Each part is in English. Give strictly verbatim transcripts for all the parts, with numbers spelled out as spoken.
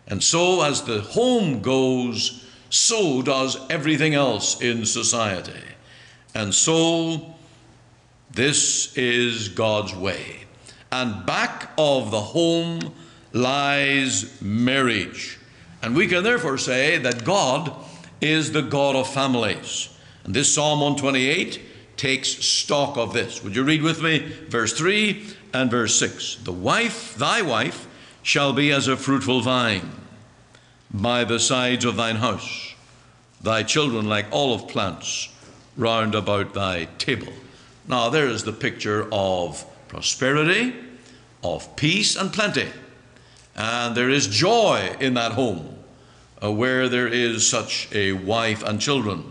And so as the home goes, so does everything else in society. And so this is God's way. And back of the home lies marriage. And we can therefore say that God is the God of families. And this Psalm one twenty-eight takes stock of this. Would you read with me verse three and verse six? The wife, thy wife, shall be as a fruitful vine by the sides of thine house, thy children like olive plants round about thy table. Now there is the picture of prosperity, of peace and plenty. And there is joy in that home uh, where there is such a wife and children.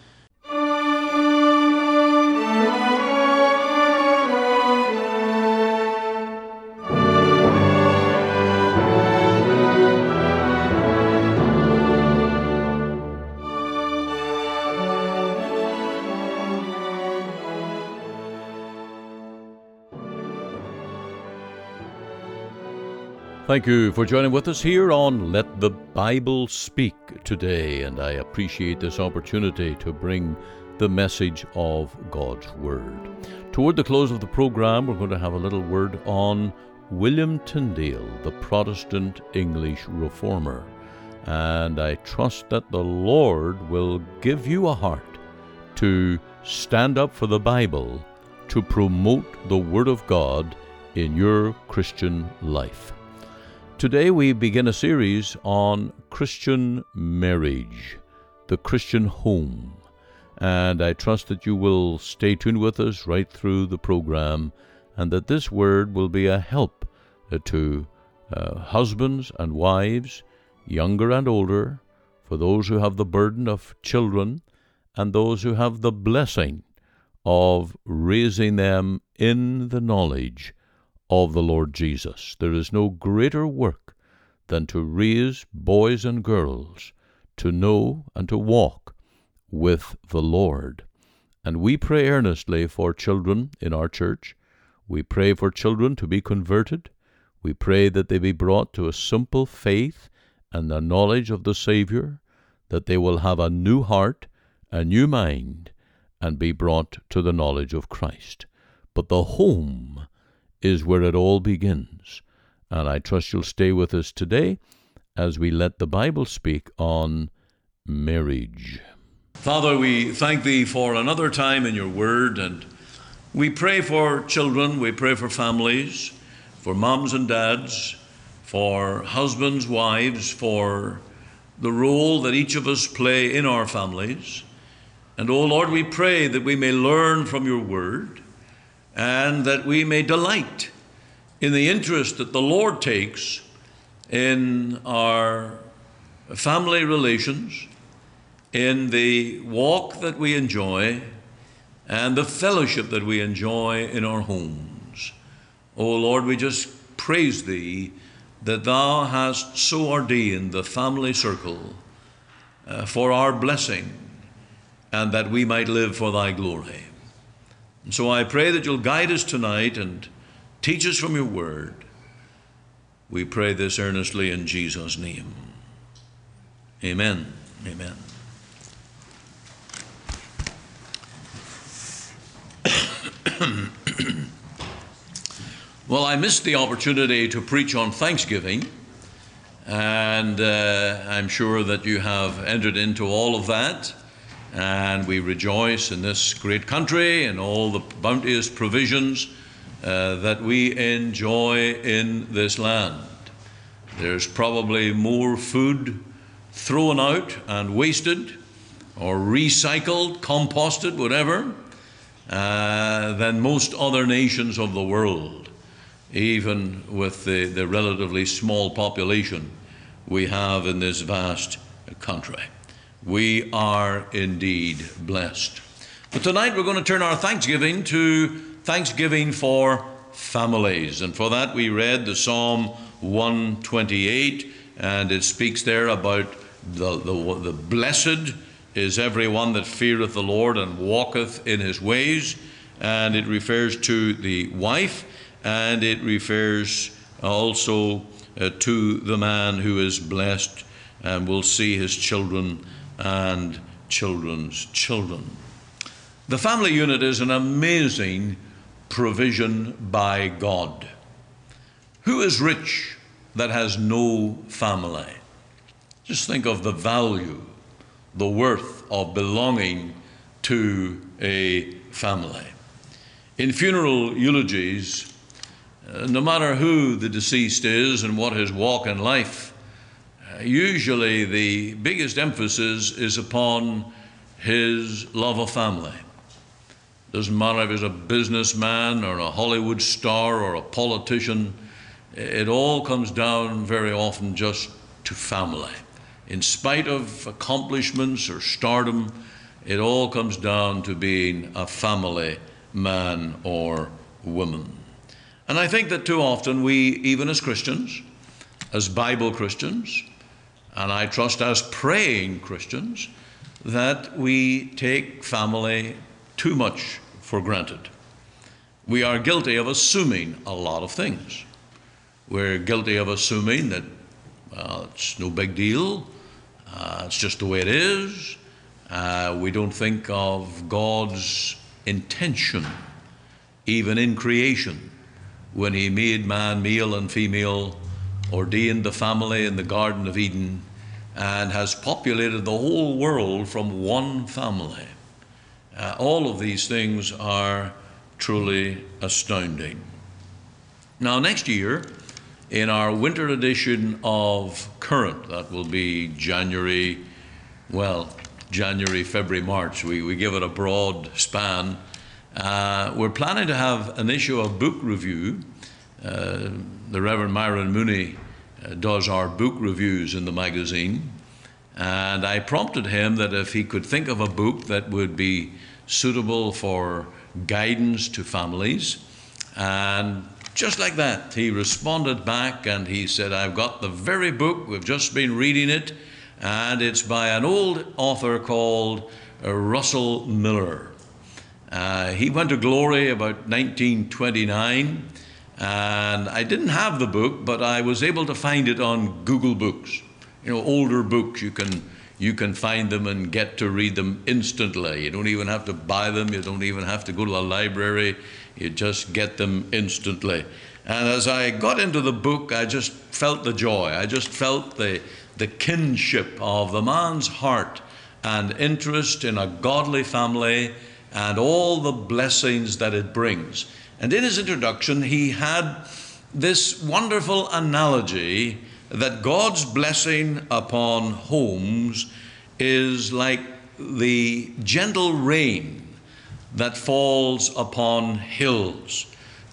Thank you for joining with us here on Let the Bible Speak today, and I appreciate this opportunity to bring the message of God's Word. Toward the close of the program, we're going to have a little word on William Tyndale, the Protestant English Reformer, and I trust that the Lord will give you a heart to stand up for the Bible, to promote the Word of God in your Christian life. Today we begin a series on Christian marriage, the Christian home, and I trust that you will stay tuned with us right through the program and that this word will be a help to uh, husbands and wives, younger and older, for those who have the burden of children and those who have the blessing of raising them in the knowledge of the Lord Jesus. There is no greater work than to raise boys and girls to know and to walk with the Lord. And we pray earnestly for children in our church. We pray for children to be converted. We pray that they be brought to a simple faith and the knowledge of the Savior, that they will have a new heart, a new mind, and be brought to the knowledge of Christ. But the home is where it all begins. And I trust you'll stay with us today as we let the Bible speak on marriage. Father, we thank thee for another time in your word, and we pray for children, we pray for families, for moms and dads, for husbands, wives, for the role that each of us play in our families. And, oh Lord, we pray that we may learn from your word, and that we may delight in the interest that the Lord takes in our family relations, in the walk that we enjoy, and the fellowship that we enjoy in our homes. Oh Lord, we just praise thee that thou hast so ordained the family circle uh, for our blessing, and that we might live for thy glory. And so I pray that you'll guide us tonight and teach us from your word. We pray this earnestly in Jesus' name. Amen. Amen. Well, I missed the opportunity to preach on Thanksgiving, and uh, I'm sure that you have entered into all of that. And we rejoice in this great country and all the bounteous provisions uh, that we enjoy in this land. There's probably more food thrown out and wasted or recycled, composted, whatever, uh, than most other nations of the world, even with the, the relatively small population we have in this vast country. We are indeed blessed. But tonight we're going to turn our thanksgiving to thanksgiving for families. And for that we read the Psalm one twenty-eight, and it speaks there about the, the, the blessed is everyone that feareth the Lord and walketh in his ways. And it refers to the wife, and it refers also uh, to the man who is blessed and will see his children and children's children. The family unit is an amazing provision by God. Who is rich that has no family? Just think of the value, the worth of belonging to a family. In funeral eulogies, uh, no matter who the deceased is and what his walk in life, uh, usually the biggest emphasis is upon his love of family. Doesn't matter if he's a businessman or a Hollywood star or a politician, it all comes down very often just to family. In spite of accomplishments or stardom, it all comes down to being a family man or woman. And I think that too often we, even as Christians, as Bible Christians, and I trust as praying Christians, that we take family too much for granted. We are guilty of assuming a lot of things. We're guilty of assuming that, well, it's no big deal, uh, it's just the way it is. Uh, we don't think of God's intention, even in creation, when he made man male and female, ordained the family in the Garden of Eden, and has populated the whole world from one family. Uh, all of these things are truly astounding. Now, next year, in our winter edition of Current, that will be January, well, January, February, March, we, we give it a broad span. Uh, we're planning to have an issue of book review. Uh, the Reverend Myron Mooney uh, does our book reviews in the magazine. And I prompted him that if he could think of a book that would be suitable for guidance to families. And just like that, he responded back and he said, I've got the very book, we've just been reading it, and it's by an old author called uh, Russell Miller. Uh, he went to glory about nineteen twenty-nine, and I didn't have the book, but I was able to find it on Google Books. You know, older books, you can you can find them and get to read them instantly. You don't even have to buy them. You don't even have to go to the library. You just get them instantly. And as I got into the book, I just felt the joy. I just felt the, the kinship of the man's heart and interest in a godly family and all the blessings that it brings. And in his introduction, he had this wonderful analogy that God's blessing upon homes is like the gentle rain that falls upon hills.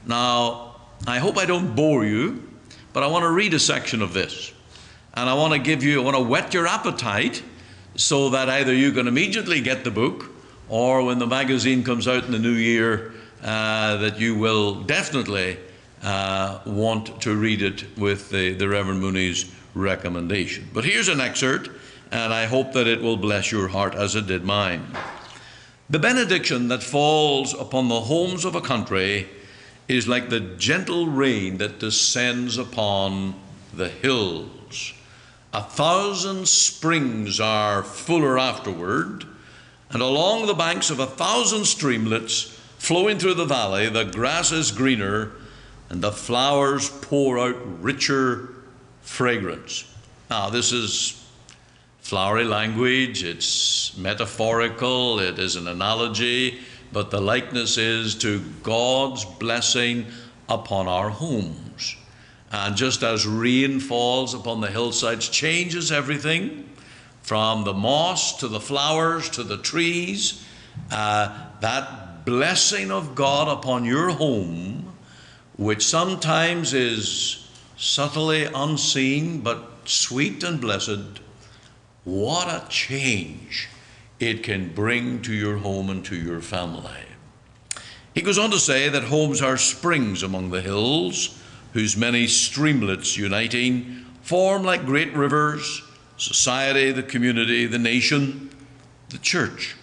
Now, I hope I don't bore you, but I want to read a section of this. And I want to give you, I want to whet your appetite so that either you can immediately get the book, or when the magazine comes out in the new year, uh, that you will definitely uh, want to read it with the, the Reverend Mooney's recommendation. But here's an excerpt, and I hope that it will bless your heart as it did mine. The benediction that falls upon the homes of a country is like the gentle rain that descends upon the hills. A thousand springs are fuller afterward, and along the banks of a thousand streamlets flowing through the valley, the grass is greener, and the flowers pour out richer fragrance. Now, this is flowery language, it's metaphorical, it is an analogy, but the likeness is to God's blessing upon our homes. And just as rain falls upon the hillsides, changes everything from the moss to the flowers to the trees, uh, that blessing of God upon your home, which sometimes is subtly unseen but sweet and blessed, what a change it can bring to your home and to your family. He goes on to say that homes are springs among the hills, whose many streamlets uniting form like great rivers, society, the community, the nation, the church.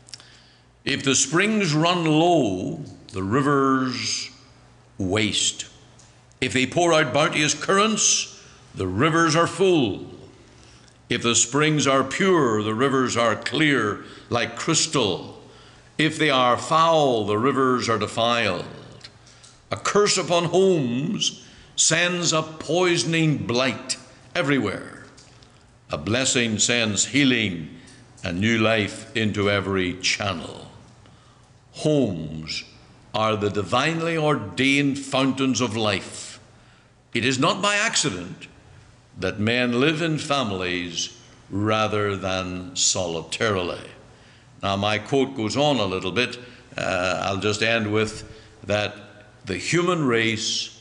If the springs run low, the rivers waste. If they pour out bounteous currents, the rivers are full. If the springs are pure, the rivers are clear like crystal. If they are foul, the rivers are defiled. A curse upon homes sends a poisoning blight everywhere. A blessing sends healing and new life into every channel. Homes are the divinely ordained fountains of life. It is not by accident that men live in families rather than solitarily. Now, my quote goes on a little bit. Uh, I'll just end with that the human race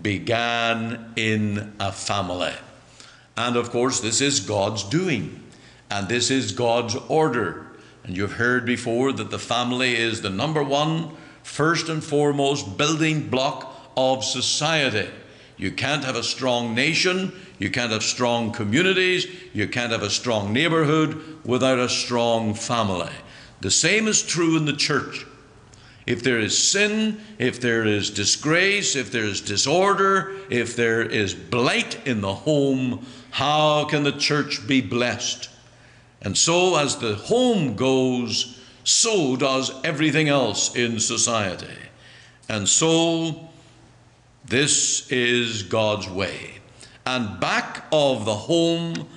began in a family. And of course, this is God's doing, and this is God's order. And you've heard before that the family is the number one, first and foremost building block of society. You can't have a strong nation, you can't have strong communities, you can't have a strong neighborhood without a strong family. The same is true in the church. If there is sin, if there is disgrace, if there is disorder, if there is blight in the home, how can the church be blessed? And so as the home goes, so does everything else in society. And so this is God's way. And back of the home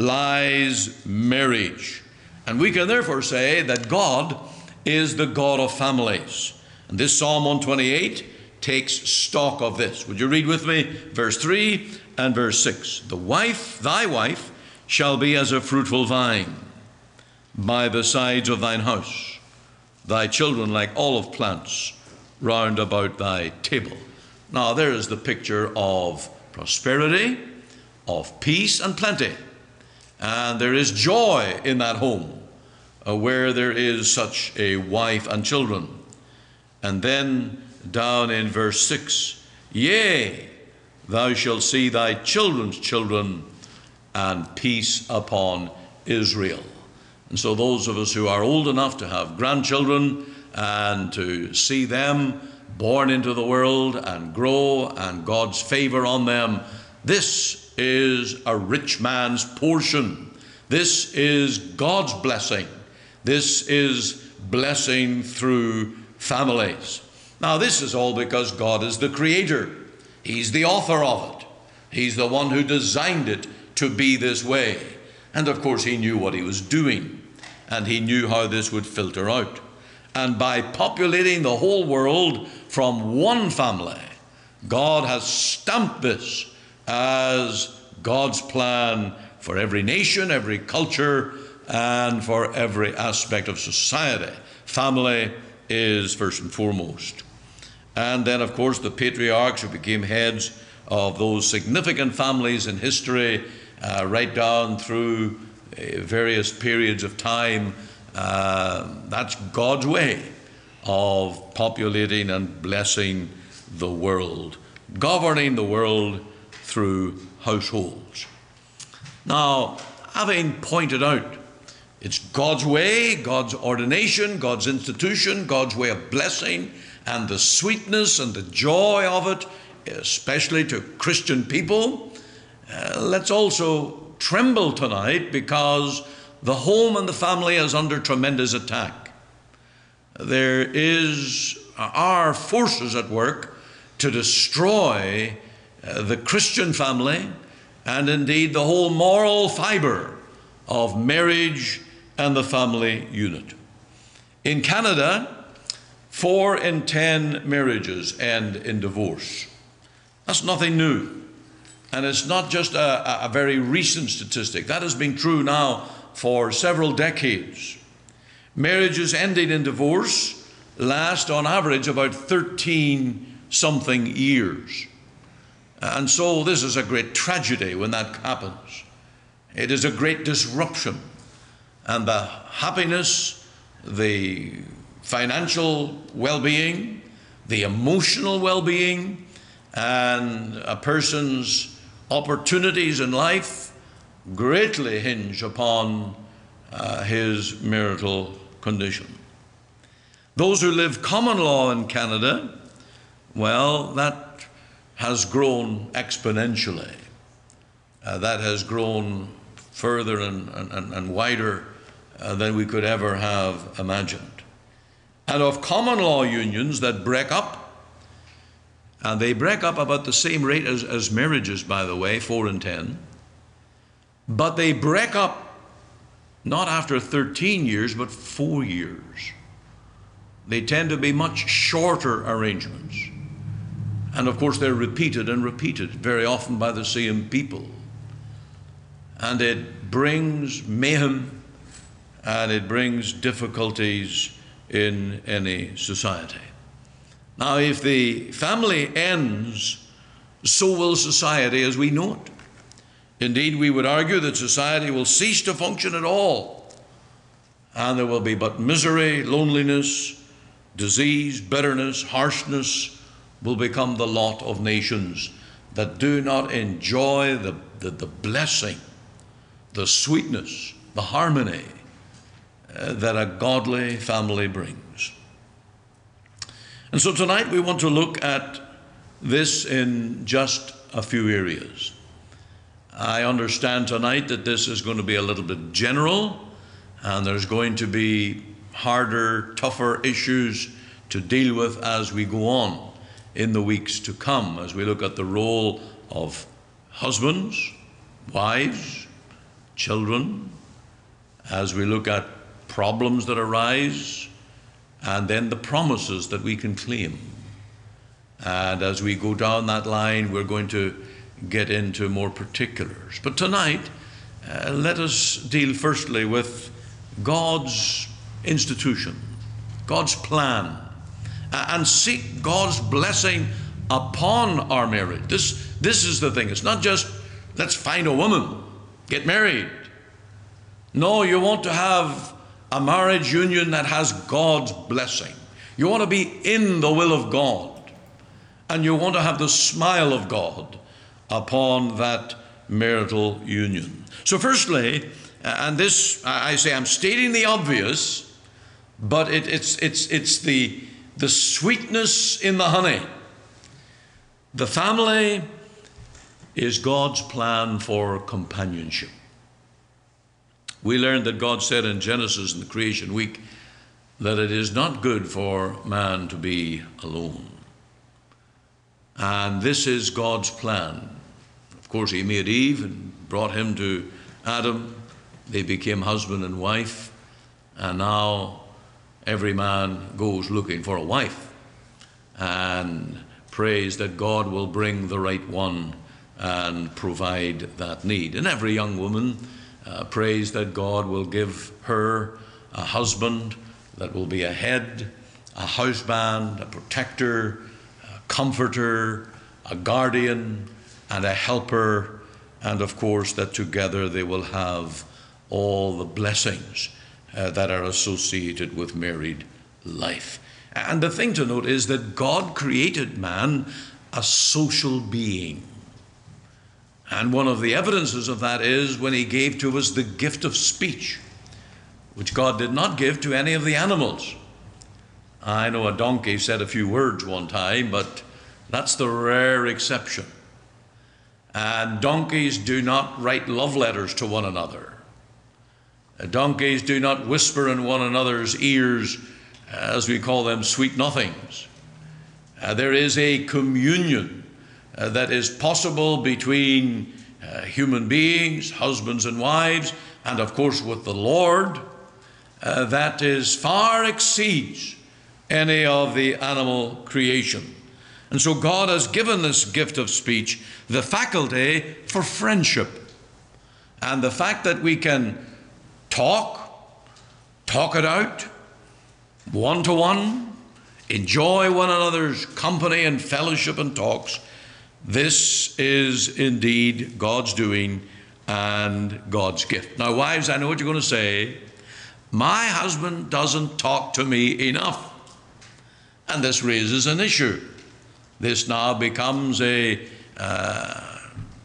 lies marriage. And we can therefore say that God is the God of families. And this Psalm one twenty-eight takes stock of this. Would you read with me verse three and verse six? The wife, thy wife, shall be as a fruitful vine by the sides of thine house, thy children like olive plants round about thy table. Now there is the picture of prosperity, of peace and plenty. And there is joy in that home uh, where there is such a wife and children. And then down in verse six, yea, thou shalt see thy children's children, and peace upon Israel. And so those of us who are old enough to have grandchildren and to see them born into the world and grow and God's favor on them, this is a rich man's portion. This is God's blessing. This is blessing through families. Now this is all because God is the creator. He's the author of it. He's the one who designed it to be this way. And of course he knew what he was doing, and he knew how this would filter out. And by populating the whole world from one family, God has stamped this as God's plan for every nation, every culture, and for every aspect of society. Family is first and foremost. And then, of course, the patriarchs who became heads of those significant families in history, uh, right down through uh, various periods of time. Uh, that's God's way of populating and blessing the world, governing the world through households. Now, having pointed out it's God's way, God's ordination, God's institution, God's way of blessing, and the sweetness and the joy of it, especially to Christian people, uh, let's also tremble tonight because the home and the family is under tremendous attack. There is, are forces at work to destroy uh, the Christian family and indeed the whole moral fiber of marriage and the family unit. In Canada, four in ten marriages end in divorce. That's nothing new. And it's not just a, a very recent statistic. That has been true now for several decades. Marriages ending in divorce last on average about thirteen something years. And so this is a great tragedy when that happens. It is a great disruption. And the happiness, the financial well-being, the emotional well-being, and a person's opportunities in life greatly hinge upon uh, his marital condition. Those who live common law in Canada, well, that has grown exponentially. uh, that has grown further and, and, and wider uh, than we could ever have imagined. And of common law unions that break up, and they break up about the same rate as, as marriages, by the way, four in ten, but they break up not after thirteen years, but four years. They tend to be much shorter arrangements. And of course, they're repeated and repeated, very often by the same people. And it brings mayhem, and it brings difficulties in any society. Now, if the family ends, so will society as we know it. Indeed, we would argue that society will cease to function at all, and there will be but misery, loneliness, disease, bitterness, harshness will become the lot of nations that do not enjoy the, the, the blessing, the sweetness, the harmony uh, that a godly family brings. And so tonight we want to look at this in just a few areas. I understand tonight that this is going to be a little bit general, and there's going to be harder, tougher issues to deal with as we go on in the weeks to come, as we look at the role of husbands, wives, children, as we look at problems that arise, and then the promises that we can claim. And as we go down that line, we're going to get into more particulars. But tonight, uh, let us deal firstly with God's institution, God's plan, uh, and seek God's blessing upon our marriage. This, this is the thing. It's not just, let's find a woman, get married. No, you want to have a marriage union that has God's blessing. You want to be in the will of God, and you want to have the smile of God upon that marital union. So firstly, and this, I say, I'm stating the obvious, but it, it's, it's, it's the, the sweetness in the honey. The family is God's plan for companionship. We learned that God said in Genesis in the creation week that it is not good for man to be alone. And this is God's plan. Of course, he made Eve and brought him to Adam. They became husband and wife. And now every man goes looking for a wife and prays that God will bring the right one and provide that need. And every young woman Uh, prays that God will give her a husband that will be a head, a houseband, a protector, a comforter, a guardian, and a helper, and of course that together they will have all the blessings uh, that are associated with married life. And the thing to note is that God created man a social being. And one of the evidences of that is when he gave to us the gift of speech, which God did not give to any of the animals. I know a donkey said a few words one time, but that's the rare exception. And donkeys do not write love letters to one another. Donkeys do not whisper in one another's ears, as we call them, sweet nothings. Uh, there is a communion Uh, that is possible between uh, human beings, husbands and wives, and of course with the Lord, uh, that is far exceeds any of the animal creation. And so God has given this gift of speech the faculty for friendship, and the fact that we can talk, talk it out, one to one, enjoy one another's company and fellowship and talks. This is indeed God's doing and God's gift. Now, wives, I know what you're going to say. My husband doesn't talk to me enough. And this raises an issue. This now becomes a, uh,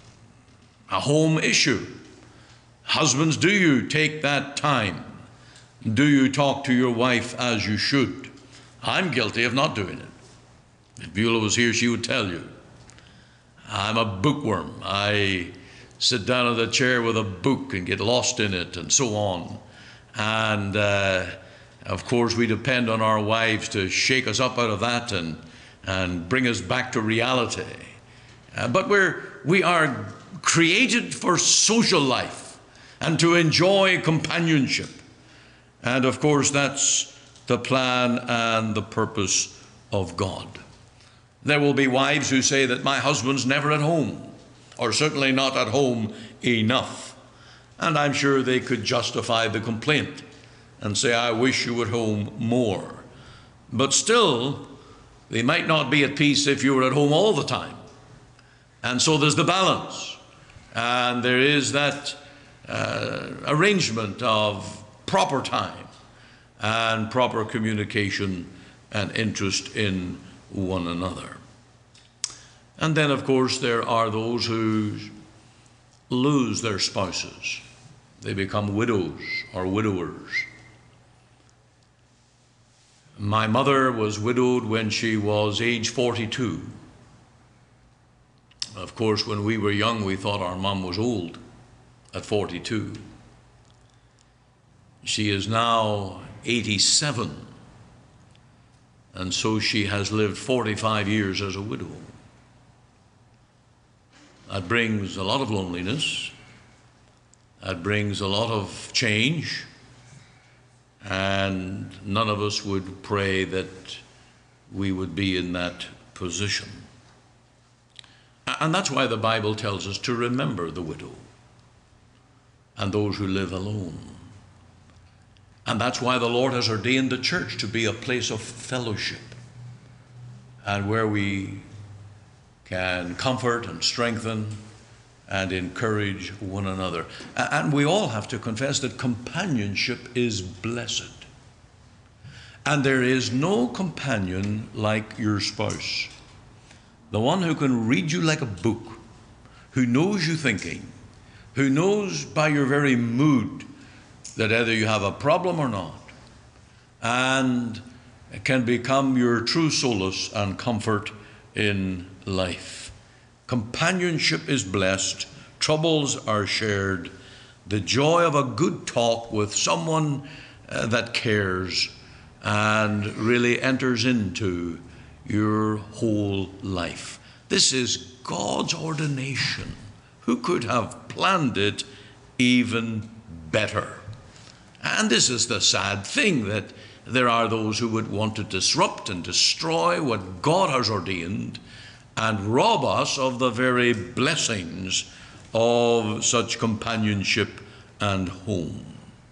a home issue. Husbands, do you take that time? Do you talk to your wife as you should? I'm guilty of not doing it. If Beulah was here, she would tell you. I'm a bookworm. I sit down in the chair with a book and get lost in it and so on. And uh, of course we depend on our wives to shake us up out of that and, and bring us back to reality. Uh, but we're, we are created for social life and to enjoy companionship. And of course that's the plan and the purpose of God. There will be wives who say that my husband's never at home, or certainly not at home enough. And I'm sure they could justify the complaint and say, I wish you were home more. But still, they might not be at peace if you were at home all the time. And so there's the balance. And there is that uh, arrangement of proper time and proper communication and interest in one another. And then, of course, there are those who lose their spouses. They become widows or widowers. My mother was widowed when she was age forty-two. Of course, when we were young, we thought our mom was old at forty-two. She is now eighty-seven, and so she has lived forty-five years as a widow. That brings a lot of loneliness. That brings a lot of change. And none of us would pray that we would be in that position. And that's why the Bible tells us to remember the widow and those who live alone. And that's why the Lord has ordained the church to be a place of fellowship and where we can comfort and strengthen and encourage one another. And we all have to confess that companionship is blessed. And there is no companion like your spouse. The one who can read you like a book, who knows you thinking, who knows by your very mood that either you have a problem or not, and can become your true solace and comfort in life. Companionship is blessed, troubles are shared, the joy of a good talk with someone uh, that cares and really enters into your whole life. This is God's ordination. Who could have planned it even better? And this is the sad thing, that there are those who would want to disrupt and destroy what God has ordained and rob us of the very blessings of such companionship and home.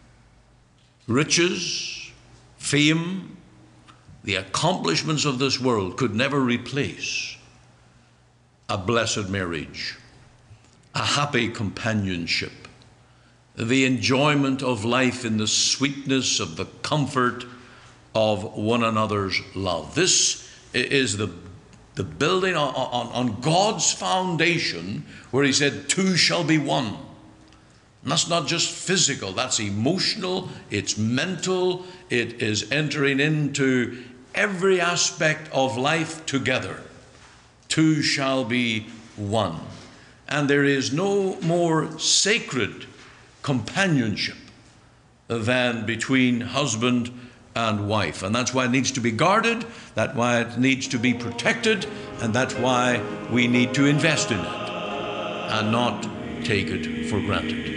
Riches, fame, the accomplishments of this world could never replace a blessed marriage, a happy companionship, the enjoyment of life in the sweetness of the comfort of one another's love. This is the, the building on, on, on God's foundation, where he said, two shall be one. And that's not just physical, that's emotional, it's mental, it is entering into every aspect of life together. Two shall be one. And there is no more sacred companionship than between husband and wife. And that's why it needs to be guarded, that's why it needs to be protected, and that's why we need to invest in it and not take it for granted.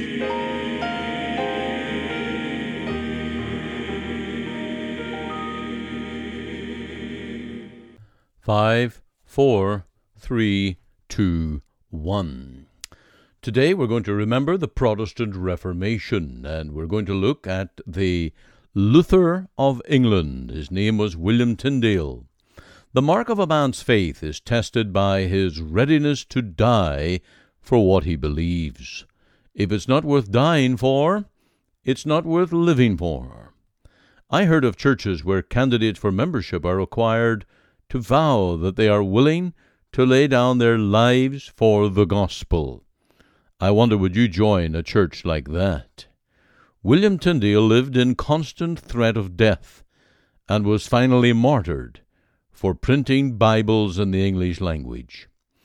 Five, four, three, two, one. Today we're going to remember the Protestant Reformation, and we're going to look at the Luther of England. His name was William Tyndale. The mark of a man's faith is tested by his readiness to die for what he believes. If it's not worth dying for, it's not worth living for. I heard of churches where candidates for membership are required to vow that they are willing to lay down their lives for the gospel. I wonder, would you join a church like that? William Tyndale lived in constant threat of death and was finally martyred for printing Bibles in the English language. He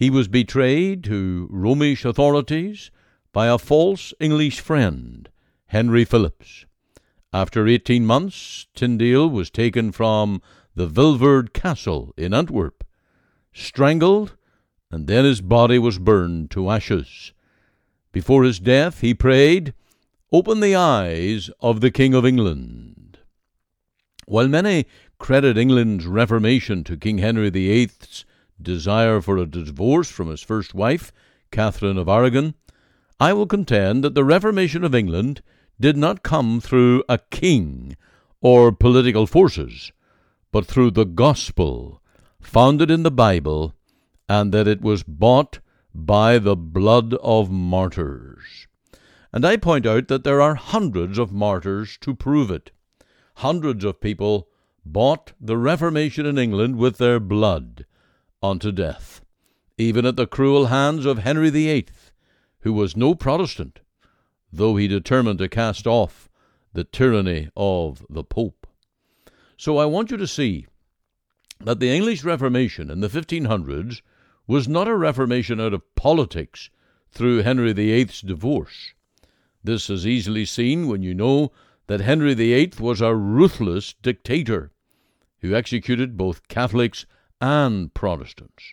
He was betrayed to Romish authorities by a false English friend, Henry Phillips. After eighteen months, Tyndale was taken from the Vilvoorde Castle in Antwerp, strangled, and then his body was burned to ashes. Before his death, he prayed, "Open the eyes of the King of England." While many credit England's Reformation to King Henry the Eighth's desire for a divorce from his first wife, Catherine of Aragon, I will contend that the Reformation of England did not come through a king or political forces, but through the gospel founded in the Bible, and that it was bought by the blood of martyrs. And I point out that there are hundreds of martyrs to prove it. Hundreds of people bought the Reformation in England with their blood unto death, even at the cruel hands of Henry the Eighth, who was no Protestant, though he determined to cast off the tyranny of the Pope. So I want you to see that the English Reformation in the fifteen hundreds was not a reformation out of politics through Henry the Eighth's divorce. This is easily seen when you know that Henry the Eighth was a ruthless dictator who executed both Catholics and Protestants.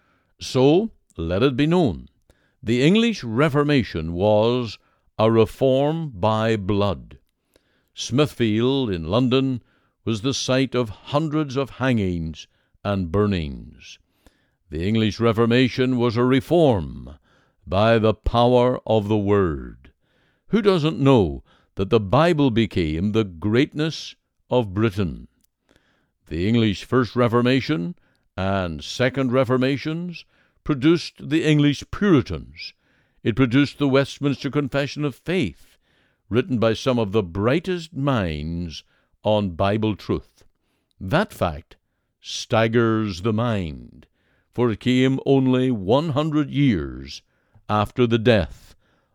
So, let it be known, the English Reformation was a reform by blood. Smithfield in London was the site of hundreds of hangings and burnings. The English Reformation was a reform by the power of the Word. Who doesn't know that the Bible became the greatness of Britain? The English First Reformation and Second Reformations produced the English Puritans. It produced the Westminster Confession of Faith, written by some of the brightest minds on Bible truth. That fact staggers the mind, for it came only one hundred years after the death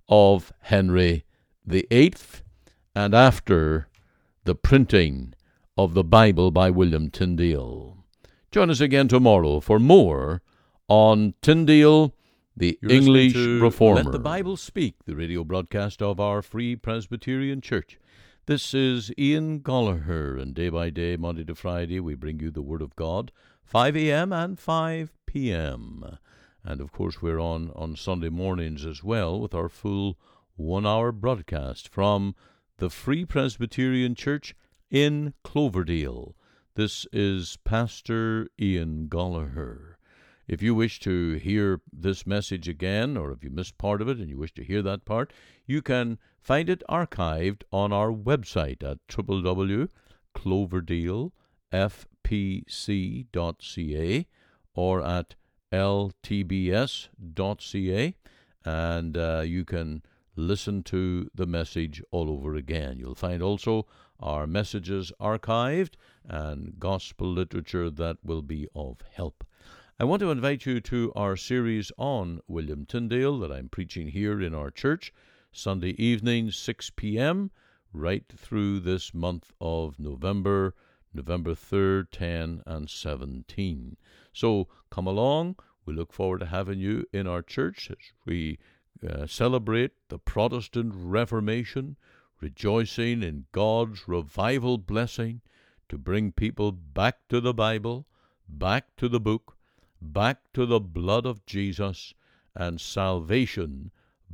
of Henry the Eighth and after the printing of the Bible by William Tyndale. Join us again tomorrow for more on Tyndale, the You're English listening to Reformer. Let the Bible Speak, the radio broadcast of our Free Presbyterian Church. This is Ian Gallagher, and day by day, Monday to Friday, we bring you the Word of God, five a.m. and five p.m. And of course, we're on on Sunday mornings as well with our full one-hour broadcast from the Free Presbyterian Church in Cloverdale. This is Pastor Ian Gallagher. If you wish to hear this message again, or if you missed part of it and you wish to hear that part, you can find it archived on our website at w w w dot cloverdale f p c dot c a or at l t b s dot c a, and uh, you can listen to the message all over again. You'll find also our messages archived and gospel literature that will be of help. I want to invite you to our series on William Tyndale that I'm preaching here in our church, Sunday evening, six p.m., right through this month of November, November third, ten, and seventeen. So come along. We look forward to having you in our church as we uh, celebrate the Protestant Reformation, rejoicing in God's revival blessing to bring people back to the Bible, back to the book, back to the blood of Jesus, and salvation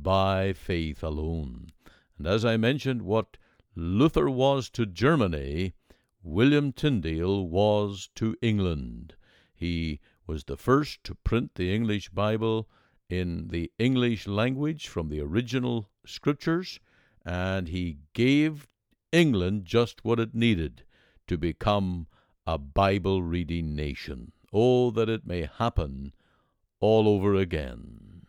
by faith alone. And as I mentioned, what Luther was to Germany, William Tyndale was to England. He was the first to print the English Bible in the English language from the original scriptures, and he gave England just what it needed to become a Bible-reading nation. Oh, that it may happen all over again.